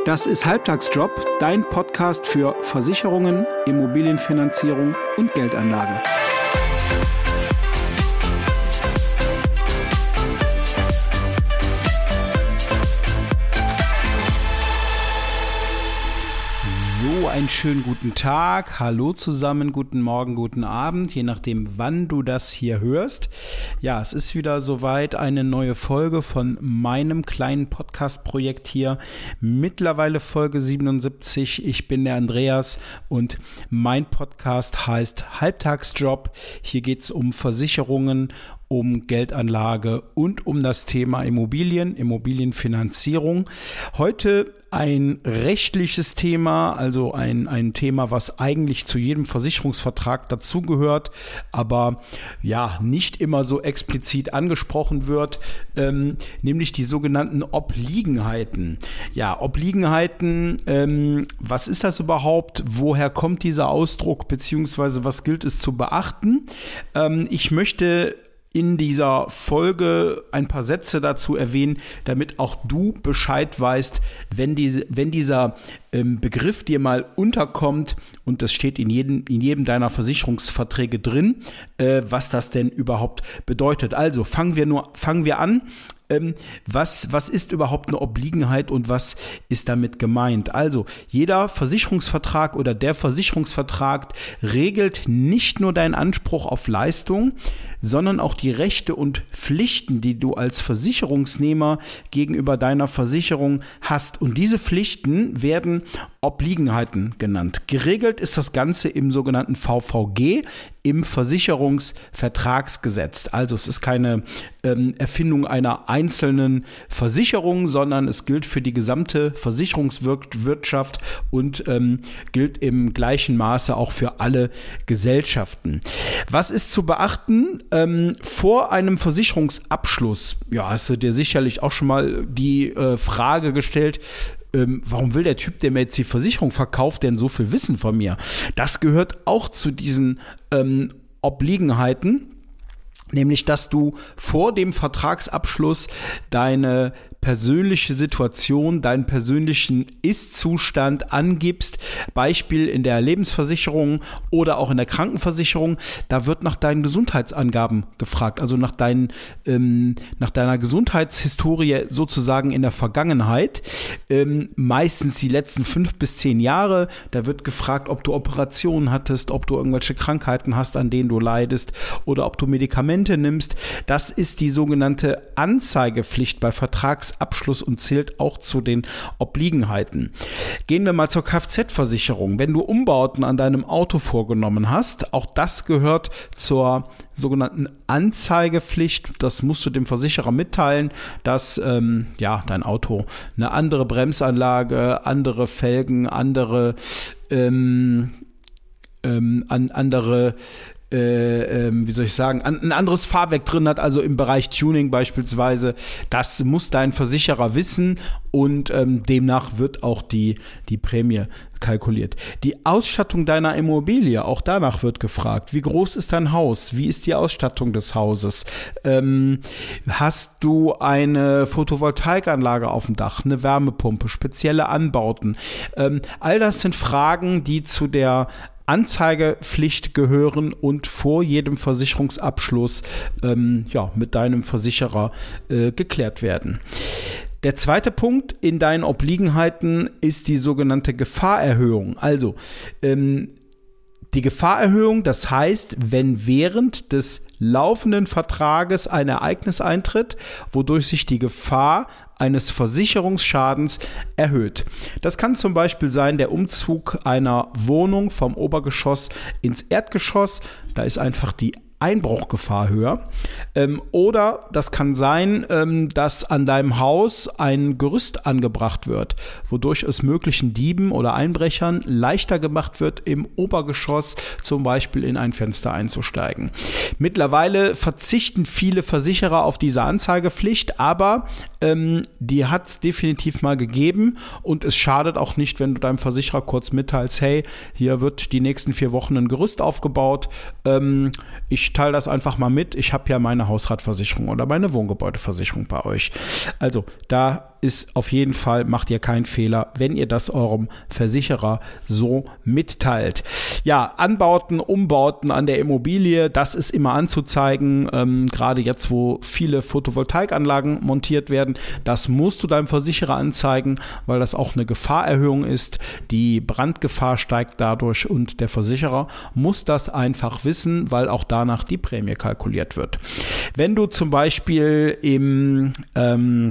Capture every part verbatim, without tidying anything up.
Das ist Halbtagsjob, dein Podcast für Versicherungen, Immobilienfinanzierung und Geldanlage. So, einen schönen guten Tag, hallo zusammen, guten Morgen, guten Abend, je nachdem, wann du das hier hörst. Ja, es ist wieder soweit eine neue Folge von meinem kleinen Podcast-Projekt hier, mittlerweile Folge siebenundsiebzig. Ich bin der Andreas und mein Podcast heißt Halbtagsjob. Hier geht es um Versicherungen, um Geldanlage und um das Thema Immobilien, Immobilienfinanzierung. Heute ein rechtliches Thema, also ein, ein Thema, was eigentlich zu jedem Versicherungsvertrag dazugehört, aber ja, nicht immer so explizit angesprochen wird, ähm, nämlich die sogenannten Obliegenheiten. Ja, Obliegenheiten, ähm, was ist das überhaupt? Woher kommt dieser Ausdruck, beziehungsweise was gilt es zu beachten? Ähm, ich möchte in dieser Folge ein paar Sätze dazu erwähnen, damit auch du Bescheid weißt, wenn, diese, wenn dieser ähm, Begriff dir mal unterkommt, und das steht in jedem, in jedem deiner Versicherungsverträge drin, äh, was das denn überhaupt bedeutet. Also fangen wir nur, fangen wir an. Ähm, was, was ist überhaupt eine Obliegenheit und was ist damit gemeint? Also, jeder Versicherungsvertrag oder der Versicherungsvertrag regelt nicht nur deinen Anspruch auf Leistung, sondern auch die Rechte und Pflichten, die du als Versicherungsnehmer gegenüber deiner Versicherung hast. Und diese Pflichten werden Obliegenheiten genannt. Geregelt ist das Ganze im sogenannten V V G, im Versicherungsvertragsgesetz. Also es ist keine ähm, Erfindung einer einzelnen Versicherung, sondern es gilt für die gesamte Versicherungswirtschaft und ähm, gilt im gleichen Maße auch für alle Gesellschaften. Was ist zu beachten? Ähm, vor einem Versicherungsabschluss, ja, hast du dir sicherlich auch schon mal die äh, Frage gestellt, Ähm, warum will der Typ, der mir jetzt die Versicherung verkauft, denn so viel Wissen von mir? Das gehört auch zu diesen ähm, Obliegenheiten, nämlich, dass du vor dem Vertragsabschluss deine persönliche Situation, deinen persönlichen Ist-Zustand angibst. Beispiel in der Lebensversicherung oder auch in der Krankenversicherung. Da wird nach deinen Gesundheitsangaben gefragt, also nach, deinen, ähm, nach deiner Gesundheitshistorie sozusagen in der Vergangenheit. Ähm, meistens die letzten fünf bis zehn Jahre. Da wird gefragt, ob du Operationen hattest, ob du irgendwelche Krankheiten hast, an denen du leidest oder ob du Medikamente nimmst. Das ist die sogenannte Anzeigepflicht bei Vertragsabschluss und zählt auch zu den Obliegenheiten. Gehen wir mal zur Kfz-Versicherung. Wenn du Umbauten an deinem Auto vorgenommen hast, auch das gehört zur sogenannten Anzeigepflicht. Das musst du dem Versicherer mitteilen, dass ähm, ja, dein Auto eine andere Bremsanlage, andere Felgen, andere ähm, ähm, an, andere Äh, ähm, wie soll ich sagen, an, ein anderes Fahrwerk drin hat, also im Bereich Tuning beispielsweise. Das muss dein Versicherer wissen und ähm, demnach wird auch die, die Prämie kalkuliert. Die Ausstattung deiner Immobilie, auch danach wird gefragt. Wie groß ist dein Haus? Wie ist die Ausstattung des Hauses? Ähm, hast du eine Photovoltaikanlage auf dem Dach, eine Wärmepumpe, spezielle Anbauten? Ähm, all das sind Fragen, die zu der Anzeigepflicht gehören und vor jedem Versicherungsabschluss ähm, ja, mit deinem Versicherer äh, geklärt werden. Der zweite Punkt in deinen Obliegenheiten ist die sogenannte Gefahrerhöhung. Also ähm, die Gefahrerhöhung, das heißt, wenn während des laufenden Vertrages ein Ereignis eintritt, wodurch sich die Gefahr eines Versicherungsschadens erhöht. Das kann zum Beispiel sein der Umzug einer Wohnung vom Obergeschoss ins Erdgeschoss. Da ist einfach die Einbruchgefahr höher. Ähm, oder das kann sein, ähm, dass an deinem Haus ein Gerüst angebracht wird, wodurch es möglichen Dieben oder Einbrechern leichter gemacht wird, im Obergeschoss zum Beispiel in ein Fenster einzusteigen. Mittlerweile verzichten viele Versicherer auf diese Anzeigepflicht, aber ähm, die hat es definitiv mal gegeben und es schadet auch nicht, wenn du deinem Versicherer kurz mitteilst, hey, hier wird die nächsten vier Wochen ein Gerüst aufgebaut, ähm, ich teile das einfach mal mit, ich habe ja meine Hausratversicherung oder meine Wohngebäudeversicherung bei euch. Also da ist auf jeden Fall, macht ihr keinen Fehler, wenn ihr das eurem Versicherer so mitteilt. Ja, Anbauten, Umbauten an der Immobilie, das ist immer anzuzeigen, ähm, gerade jetzt, wo viele Photovoltaikanlagen montiert werden, das musst du deinem Versicherer anzeigen, weil das auch eine Gefahrerhöhung ist. Die Brandgefahr steigt dadurch und der Versicherer muss das einfach wissen, weil auch danach die Prämie kalkuliert wird. Wenn du zum Beispiel im, ähm,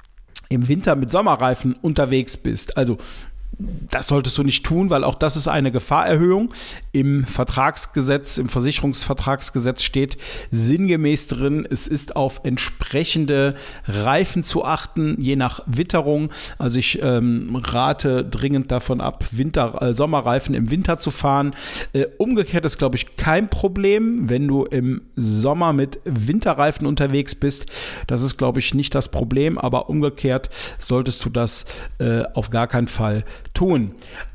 im Winter mit Sommerreifen unterwegs bist, also das solltest du nicht tun, weil auch das ist eine Gefahrerhöhung. Im Vertragsgesetz, im Versicherungsvertragsgesetz steht sinngemäß drin, es ist auf entsprechende Reifen zu achten, je nach Witterung. Also ich ähm, rate dringend davon ab, Winter, äh, Sommerreifen im Winter zu fahren. Äh, umgekehrt ist, glaube ich, kein Problem, wenn du im Sommer mit Winterreifen unterwegs bist. Das ist, glaube ich, nicht das Problem, aber umgekehrt solltest du das äh, auf gar keinen Fall tun.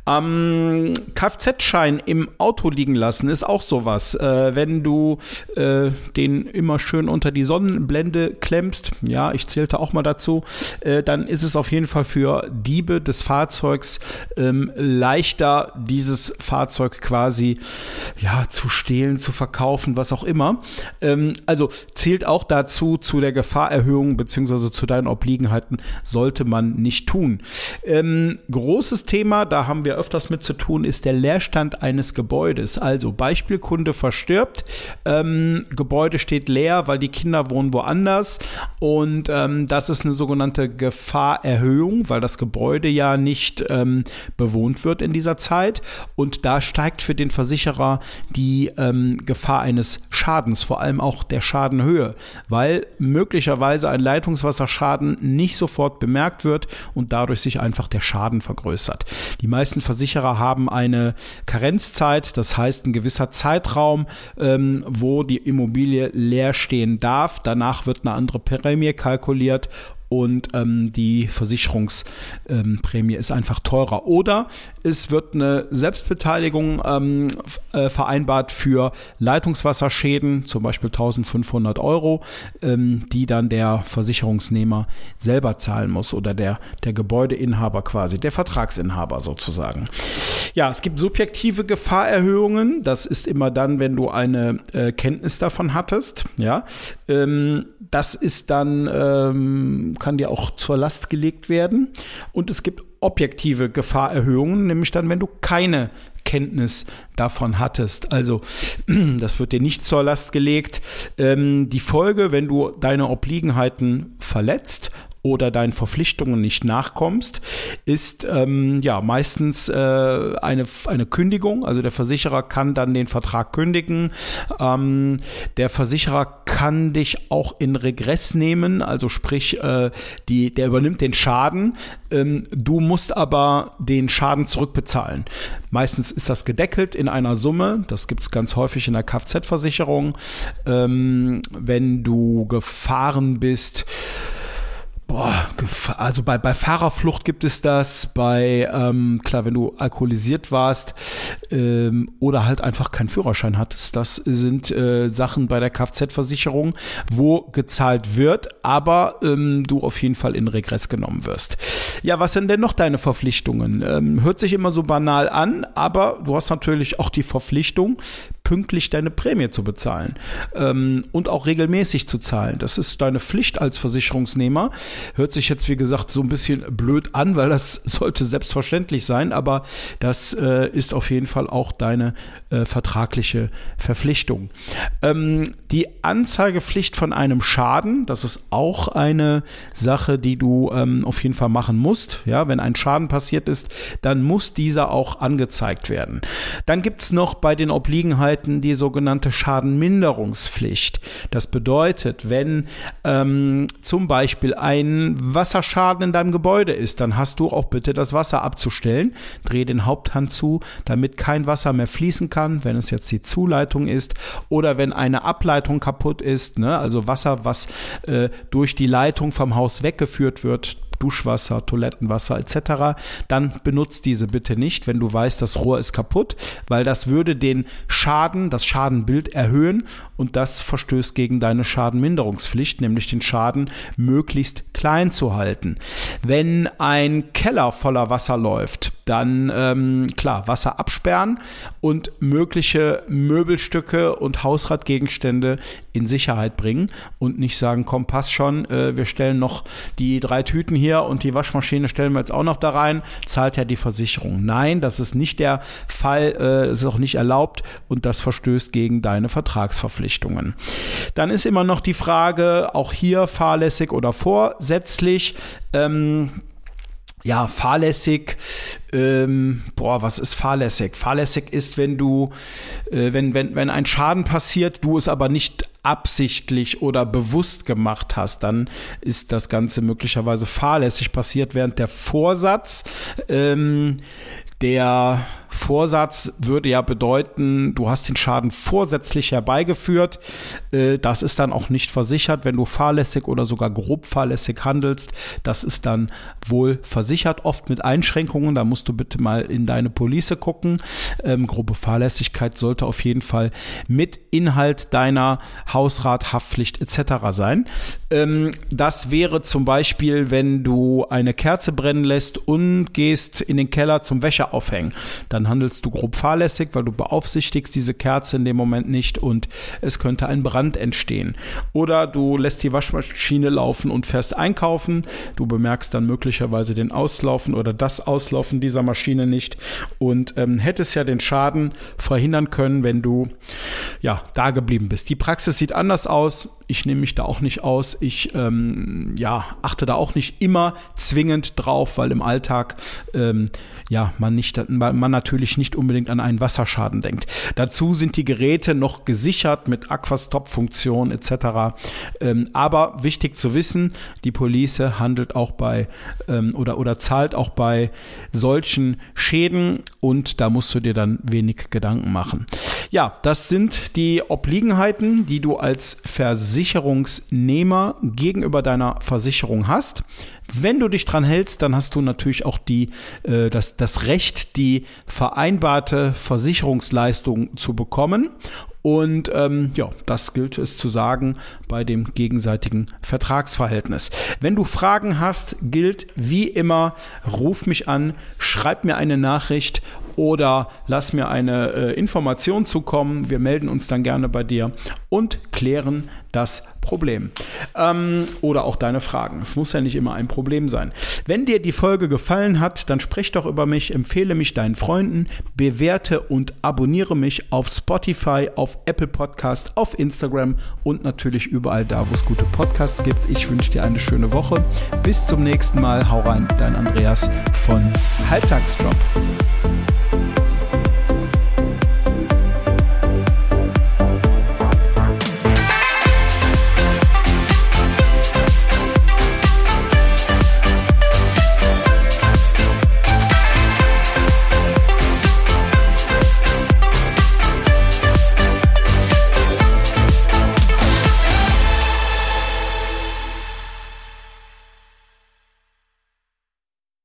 Ähm, Kfz-Schein im Auto liegen lassen ist auch sowas. Äh, wenn du äh, den immer schön unter die Sonnenblende klemmst, ja, ich zählte auch mal dazu, äh, dann ist es auf jeden Fall für Diebe des Fahrzeugs ähm, leichter, dieses Fahrzeug quasi ja, zu stehlen, zu verkaufen, was auch immer. Ähm, also zählt auch dazu, zu der Gefahrerhöhung beziehungsweise zu deinen Obliegenheiten sollte man nicht tun. Ähm, großes Thema, da haben wir öfters mit zu tun, ist der Leerstand eines Gebäudes. Also Beispielkunde verstirbt, ähm, Gebäude steht leer, weil die Kinder wohnen woanders und ähm, das ist eine sogenannte Gefahrerhöhung, weil das Gebäude ja nicht ähm, bewohnt wird in dieser Zeit und da steigt für den Versicherer die ähm, Gefahr eines Schadens, vor allem auch der Schadenhöhe, weil möglicherweise ein Leitungswasserschaden nicht sofort bemerkt wird und dadurch sich einfach der Schaden vergrößert. Die meisten Versicherer haben eine Karenzzeit, das heißt ein gewisser Zeitraum, ähm, wo die Immobilie leer stehen darf. Danach wird eine andere Prämie kalkuliert und ähm, die Versicherungsprämie ähm, ist einfach teurer. Oder es wird eine Selbstbeteiligung ähm, äh, vereinbart für Leitungswasserschäden, zum Beispiel eintausendfünfhundert Euro, ähm, die dann der Versicherungsnehmer selber zahlen muss oder der, der Gebäudeinhaber quasi, der Vertragsinhaber sozusagen. Ja, es gibt subjektive Gefahrerhöhungen. Das ist immer dann, wenn du eine äh, Kenntnis davon hattest. Ja, ähm, das ist dann ähm, kann dir auch zur Last gelegt werden. Und es gibt objektive Gefahrerhöhungen, nämlich dann, wenn du keine Kenntnis davon hattest. Also das wird dir nicht zur Last gelegt. Ähm, die Folge, wenn du deine Obliegenheiten verletzt oder deinen Verpflichtungen nicht nachkommst, ist ähm, ja meistens äh, eine, eine Kündigung. Also der Versicherer kann dann den Vertrag kündigen. Ähm, der Versicherer kann dich auch in Regress nehmen, also sprich, äh, die, der übernimmt den Schaden. Ähm, du musst aber den Schaden zurückbezahlen. Meistens ist das gedeckelt in einer Summe. Das gibt es ganz häufig in der Kfz-Versicherung. Ähm, wenn du gefahren bist, Boah, also bei, bei Fahrerflucht gibt es das, bei, ähm, klar, wenn du alkoholisiert warst ähm, oder halt einfach keinen Führerschein hattest, das sind äh, Sachen bei der Kfz-Versicherung, wo gezahlt wird, aber ähm, du auf jeden Fall in Regress genommen wirst. Ja, was sind denn noch deine Verpflichtungen? Ähm, hört sich immer so banal an, aber du hast natürlich auch die Verpflichtung, pünktlich deine Prämie zu bezahlen ähm, und auch regelmäßig zu zahlen. Das ist deine Pflicht als Versicherungsnehmer. Hört sich jetzt, wie gesagt, so ein bisschen blöd an, weil das sollte selbstverständlich sein, aber das äh, ist auf jeden Fall auch deine äh, vertragliche Verpflichtung. Ähm, die Anzeigepflicht von einem Schaden, das ist auch eine Sache, die du ähm, auf jeden Fall machen musst. Ja, wenn ein Schaden passiert ist, dann muss dieser auch angezeigt werden. Dann gibt es noch bei den Obliegenheiten die sogenannte Schadenminderungspflicht. Das bedeutet, wenn ähm, zum Beispiel ein Wasserschaden in deinem Gebäude ist, dann hast du auch bitte das Wasser abzustellen. Dreh den Haupthahn zu, damit kein Wasser mehr fließen kann, wenn es jetzt die Zuleitung ist oder wenn eine Ableitung kaputt ist, ne? Also Wasser, was äh, durch die Leitung vom Haus weggeführt wird, Duschwasser, Toilettenwasser et cetera, dann benutzt diese bitte nicht, wenn du weißt, das Rohr ist kaputt, weil das würde den Schaden, das Schadenbild erhöhen und das verstößt gegen deine Schadenminderungspflicht, nämlich den Schaden möglichst klein zu halten. Wenn ein Keller voller Wasser läuft, dann ähm, klar, Wasser absperren und mögliche Möbelstücke und Hausratgegenstände in Sicherheit bringen und nicht sagen, komm, passt schon, äh, wir stellen noch die drei Tüten hier und die Waschmaschine stellen wir jetzt auch noch da rein, zahlt ja die Versicherung. Nein, das ist nicht der Fall, äh, ist auch nicht erlaubt und das verstößt gegen deine Vertragsverpflichtungen. Dann ist immer noch die Frage, auch hier fahrlässig oder vorsätzlich, ähm, ja, fahrlässig, ähm, boah, was ist fahrlässig? Fahrlässig ist, wenn du, äh, wenn, wenn, wenn ein Schaden passiert, du es aber nicht absichtlich oder bewusst gemacht hast, dann ist das Ganze möglicherweise fahrlässig passiert, während der Vorsatz, ähm, der Vorsatz würde ja bedeuten, du hast den Schaden vorsätzlich herbeigeführt. Das ist dann auch nicht versichert, wenn du fahrlässig oder sogar grob fahrlässig handelst. Das ist dann wohl versichert, oft mit Einschränkungen. Da musst du bitte mal in deine Police gucken. Ähm, grobe Fahrlässigkeit sollte auf jeden Fall mit Inhalt deiner Hausrathaftpflicht et cetera sein. Ähm, das wäre zum Beispiel, wenn du eine Kerze brennen lässt und gehst in den Keller zum Wäscheaufhängen. Dann handelst du grob fahrlässig, weil du beaufsichtigst diese Kerze in dem Moment nicht und es könnte ein Brand entstehen. Oder du lässt die Waschmaschine laufen und fährst einkaufen. Du bemerkst dann möglicherweise den Auslaufen oder das Auslaufen dieser Maschine nicht und ähm, hättest ja den Schaden verhindern können, wenn du ja da geblieben bist. Die Praxis sieht anders aus. Ich nehme mich da auch nicht aus. Ich ähm, ja, achte da auch nicht immer zwingend drauf, weil im Alltag ähm, ja, man, nicht, man natürlich nicht unbedingt an einen Wasserschaden denkt. Dazu sind die Geräte noch gesichert mit Aquastop-Funktion et cetera. Ähm, aber wichtig zu wissen, die Police handelt auch bei ähm, oder, oder zahlt auch bei solchen Schäden und da musst du dir dann wenig Gedanken machen. Ja, das sind die Obliegenheiten, die du als Versicherungsnehmer gegenüber deiner Versicherung hast. Wenn du dich dran hältst, dann hast du natürlich auch die, äh, das, das Recht, die vereinbarte Versicherungsleistung zu bekommen. Und ähm, ja, das gilt es zu sagen bei dem gegenseitigen Vertragsverhältnis. Wenn du Fragen hast, gilt wie immer, ruf mich an, schreib mir eine Nachricht oder lass mir eine äh, Information zukommen. Wir melden uns dann gerne bei dir und klären das Problem. Ähm, oder auch deine Fragen. Es muss ja nicht immer ein Problem sein. Wenn dir die Folge gefallen hat, dann sprich doch über mich, empfehle mich deinen Freunden, bewerte und abonniere mich auf Spotify, auf Apple Podcast, auf Instagram und natürlich überall da, wo es gute Podcasts gibt. Ich wünsche dir eine schöne Woche. Bis zum nächsten Mal. Hau rein, dein Andreas von Halbtagsjob.